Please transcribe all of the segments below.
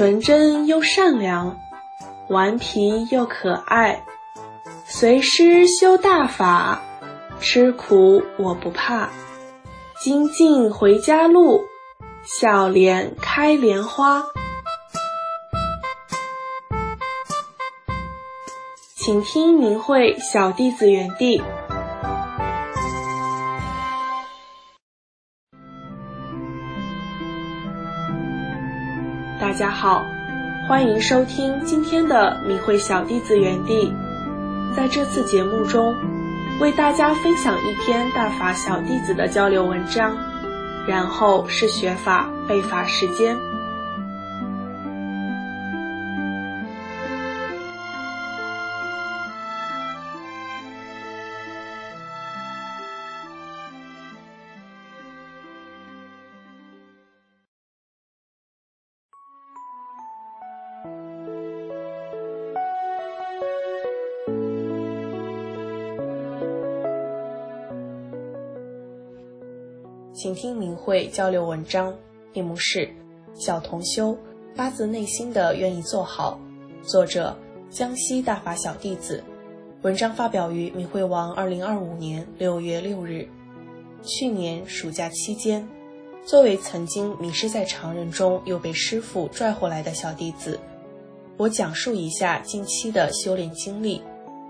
纯真又善良，顽皮又可爱，随师修大法，吃苦我不怕。精进回家路，笑脸开莲花。请听明慧小弟子园地。大家好，欢迎收听今天的明慧小弟子园地。在这次节目中，为大家分享一篇大法小弟子的交流文章，然后是学法背法时间。请听明慧交流文章，题目是小同修发自内心的愿意做好，作者江西大法小弟子。文章发表于明慧网2025年6月6日。去年暑假期间，作为曾经迷失在常人中又被师父拽回来的小弟子，我讲述一下近期的修炼经历。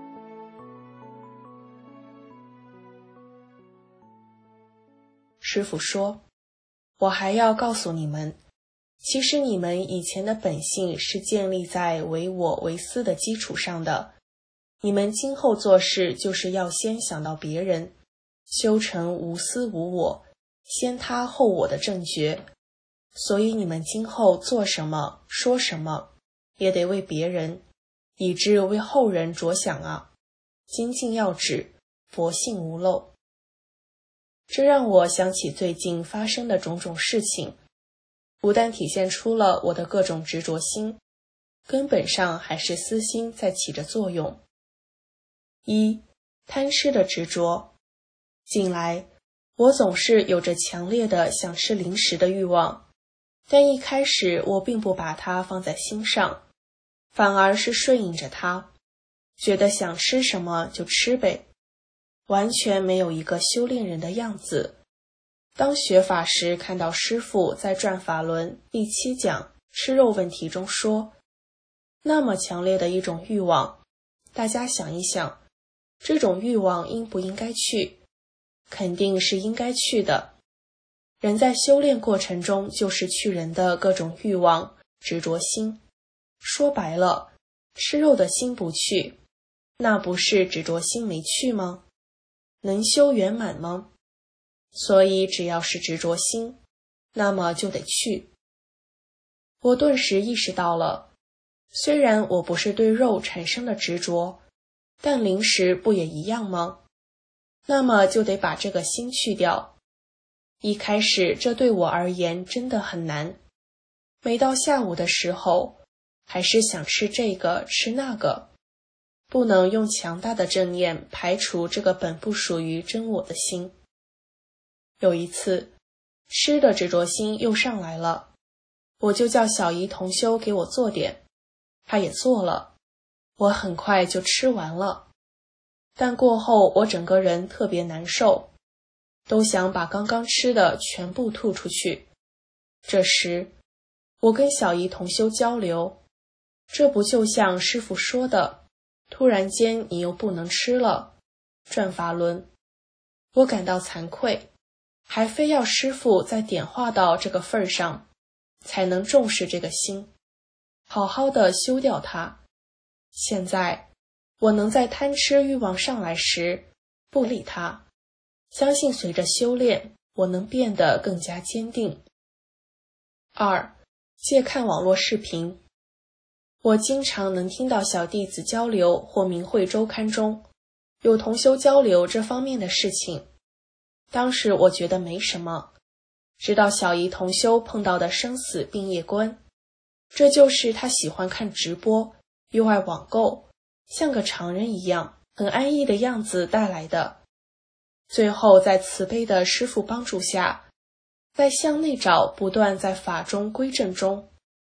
师父说，我还要告诉你们，其实你们以前的本性是建立在唯我唯私的基础上的，你们今后做事就是要先想到别人，修成无私无我，先他后我的正觉。所以你们今后做什么说什么，也得为别人，以致为后人着想啊，精进要止，佛性无漏。这让我想起最近发生的种种事情，不但体现出了我的各种执着心，根本上还是私心在起着作用。一、贪吃的执着。近来，我总是有着强烈的想吃零食的欲望，但一开始我并不把它放在心上，反而是顺应着它，觉得想吃什么就吃呗。完全没有一个修炼人的样子。当学法时看到师父在转法轮第7讲吃肉问题中说，那么强烈的一种欲望，大家想一想，这种欲望应不应该去？肯定是应该去的。人在修炼过程中就是去人的各种欲望、执着心。说白了，吃肉的心不去，那不是执着心没去吗？能修圆满吗？所以只要是执着心，那么就得去。我顿时意识到了，虽然我不是对肉产生了执着，但零食不也一样吗？那么就得把这个心去掉。一开始这对我而言真的很难，每到下午的时候，还是想吃这个吃那个，不能用强大的正念排除这个本不属于真我的心。有一次，吃的执着心又上来了，我就叫小姨同修给我做点，她也做了，我很快就吃完了。但过后我整个人特别难受，都想把刚刚吃的全部吐出去。这时，我跟小姨同修交流，这不就像师父说的，突然间你又不能吃了，转法轮。我感到惭愧，还非要师父再点化到这个份上，才能重视这个心，好好的修掉它。现在我能在贪吃欲望上来时不理它，相信随着修炼，我能变得更加坚定。二、借看网络视频。我经常能听到小弟子交流或明慧周刊中有同修交流这方面的事情。当时我觉得没什么，直到小姨同修碰到的生死病业观，这就是他喜欢看直播，又爱网购，像个常人一样很安逸的样子带来的。最后在慈悲的师父帮助下，在向内找不断在法中归正中，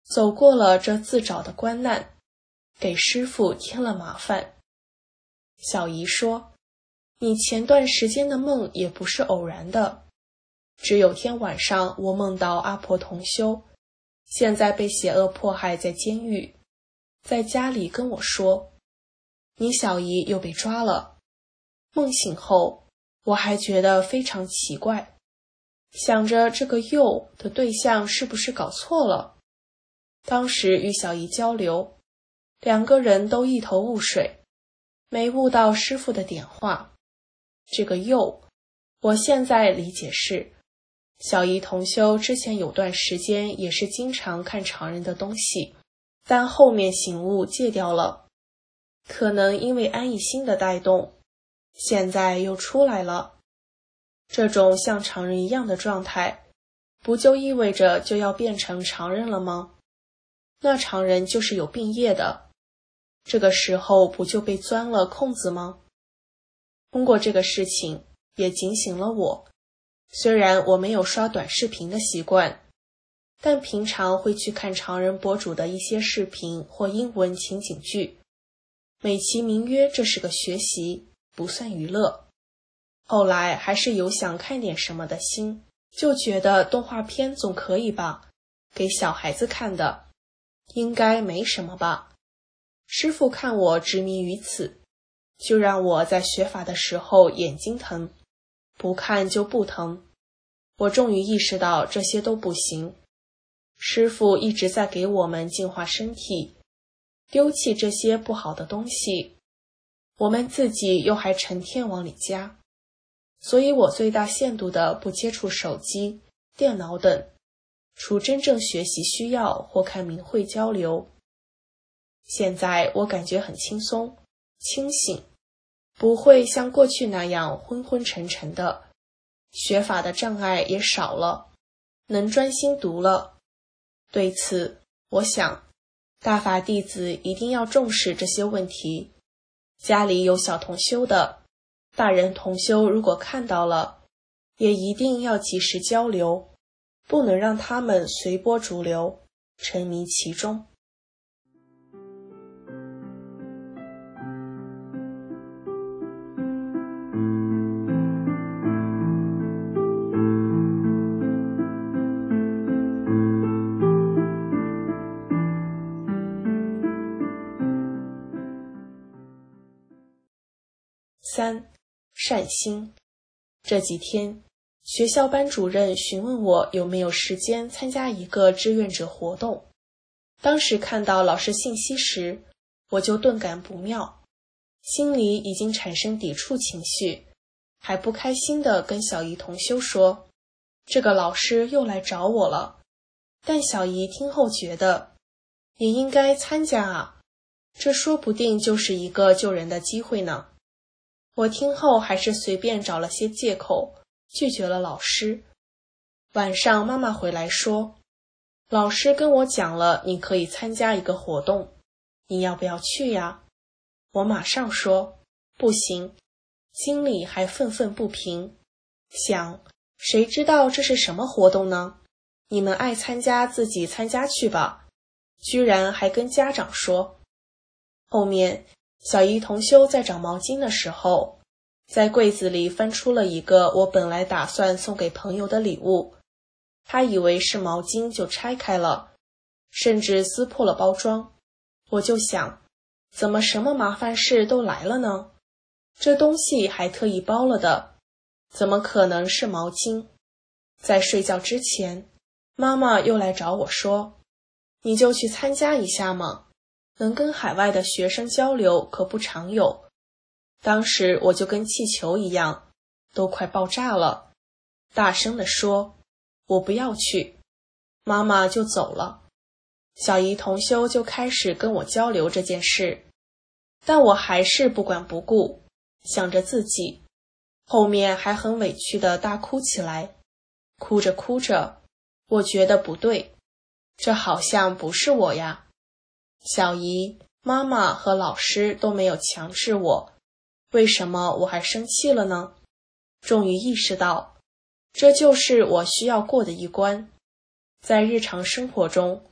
走过了这自找的关难，给师父添了麻烦。小姨说，你前段时间的梦也不是偶然的，只有天晚上我梦到阿婆同修，现在被邪恶迫害在监狱，在家里跟我说，你小姨又被抓了。梦醒后，我还觉得非常奇怪，想着这个又的对象是不是搞错了。当时与小姨交流，两个人都一头雾水，没悟到师父的点化。这个又，我现在理解是，小姨同修之前有段时间也是经常看常人的东西，但后面醒悟戒掉了，可能因为安逸心的带动，现在又出来了。这种像常人一样的状态，不就意味着就要变成常人了吗？那常人就是有病业的，这个时候不就被钻了空子吗？通过这个事情，也警醒了我。虽然我没有刷短视频的习惯，但平常会去看常人博主的一些视频或英文情景剧，美其名曰这是个学习，不算娱乐。后来还是有想看点什么的心，就觉得动画片总可以吧，给小孩子看的，应该没什么吧。师父看我执迷于此，就让我在学法的时候眼睛疼，不看就不疼。我终于意识到这些都不行。师父一直在给我们净化身体，丢弃这些不好的东西，我们自己又还成天往里加。所以我最大限度的不接触手机、电脑等，除真正学习需要或看明慧交流。现在我感觉很轻松、清醒，不会像过去那样昏昏沉沉的，学法的障碍也少了，能专心读了。对此，我想，大法弟子一定要重视这些问题。家里有小同修的，大人同修如果看到了，也一定要及时交流，不能让他们随波逐流，沉迷其中。3. 善心。这几天，学校班主任询问我有没有时间参加一个志愿者活动。当时看到老师信息时，我就顿感不妙，心里已经产生抵触情绪，还不开心地跟小姨同修说，这个老师又来找我了。但小姨听后觉得，也应该参加啊，这说不定就是一个救人的机会呢。我听后还是随便找了些借口，拒绝了老师。晚上妈妈回来说，老师跟我讲了，你可以参加一个活动，你要不要去呀？我马上说，不行，心里还愤愤不平，想，谁知道这是什么活动呢？你们爱参加自己参加去吧，居然还跟家长说。后面小姨同修在找毛巾的时候，在柜子里翻出了一个我本来打算送给朋友的礼物，她以为是毛巾就拆开了，甚至撕破了包装。我就想，怎么什么麻烦事都来了呢？这东西还特意包了的，怎么可能是毛巾？在睡觉之前，妈妈又来找我说，你就去参加一下嘛，能跟海外的学生交流可不常有。当时我就跟气球一样，都快爆炸了，大声地说，我不要去。妈妈就走了，小姨同修就开始跟我交流这件事，但我还是不管不顾，想着自己，后面还很委屈地大哭起来。哭着哭着，我觉得不对，这好像不是我呀。小姨、妈妈和老师都没有强制我，为什么我还生气了呢？终于意识到，这就是我需要过的一关。在日常生活中，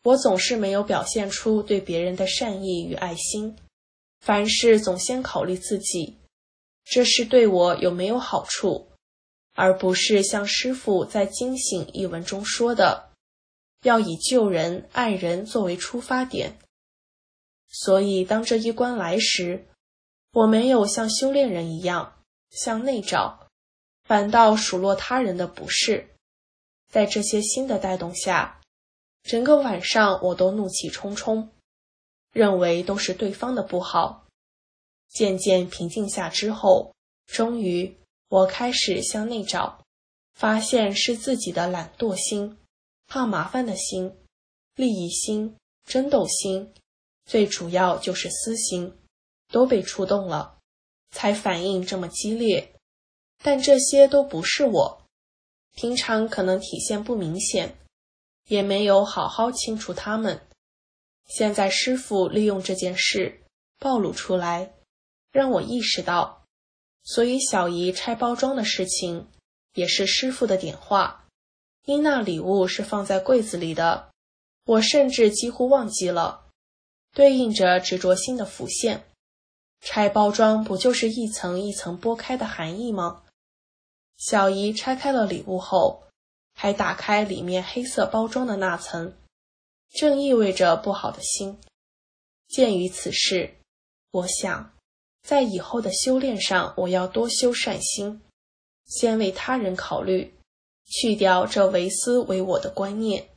我总是没有表现出对别人的善意与爱心，凡事总先考虑自己，这是对我有没有好处，而不是像师父在《惊醒》一文中说的，要以救人、爱人作为出发点。所以当这一关来时，我没有像修炼人一样向内找，反倒数落他人的不是。在这些心的带动下，整个晚上我都怒气冲冲，认为都是对方的不好。渐渐平静下之后，终于我开始向内找，发现是自己的懒惰心、怕麻烦的心、利益心、争斗心，最主要就是私心，都被触动了，才反应这么激烈。但这些都不是我，平常可能体现不明显，也没有好好清除它们。现在师父利用这件事暴露出来，让我意识到，所以小姨拆包装的事情也是师父的点化，因那礼物是放在柜子里的，我甚至几乎忘记了，对应着执着心的浮现。拆包装不就是一层一层剥开的含义吗？小姨拆开了礼物后，还打开里面黑色包装的那层，正意味着不好的心。鉴于此事，我想在以后的修炼上，我要多修善心，先为他人考虑，去掉这唯私唯我的观念。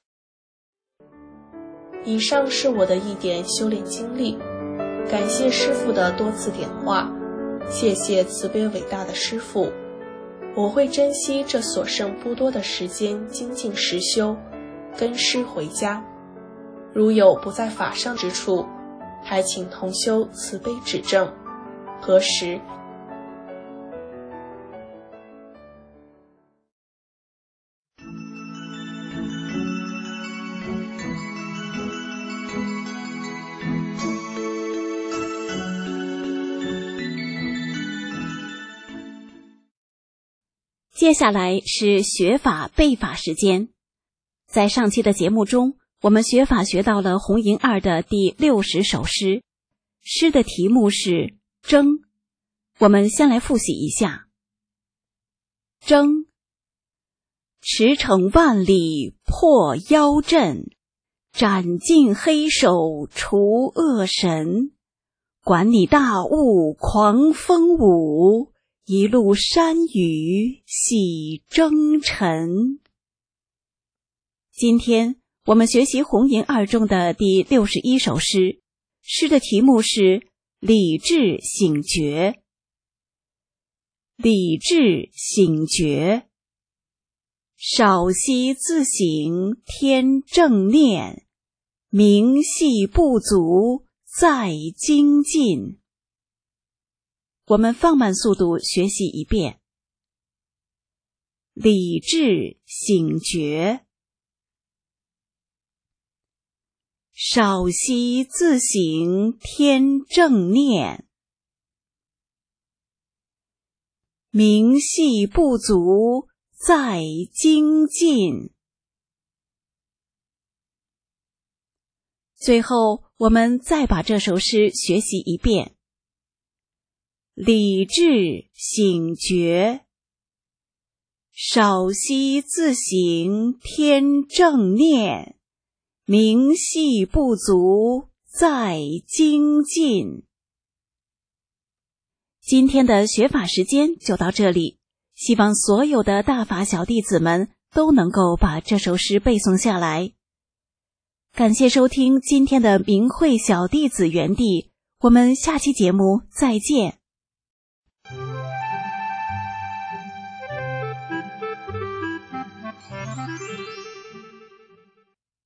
以上是我的一点修炼经历，感谢师父的多次点化，谢谢慈悲伟大的师父。我会珍惜这所剩不多的时间，精进实修，跟师回家。如有不在法上之处，还请同修慈悲指正。何时？ 接下来是学法背法时间。在上期的节目中，我们学法学到了红银二的第60首诗，诗的题目是争。我们先来复习一下。争，驰骋万里破妖阵，斩尽黑手除恶神，管你大雾狂风舞，一路山雨洗征尘。今天我们学习红银二中的第61首诗，诗的题目是理智醒觉。理智醒觉，少息自省添正念，明细不足再精进。我们放慢速度学习一遍。理智醒觉，少息自省添正念，明细不足再精进。最后，我们再把这首诗学习一遍。理智醒觉，少息自省添正念，明细不足再精进。今天的学法时间就到这里，希望所有的大法小弟子们都能够把这首诗背诵下来。感谢收听今天的明慧小弟子园地，我们下期节目再见。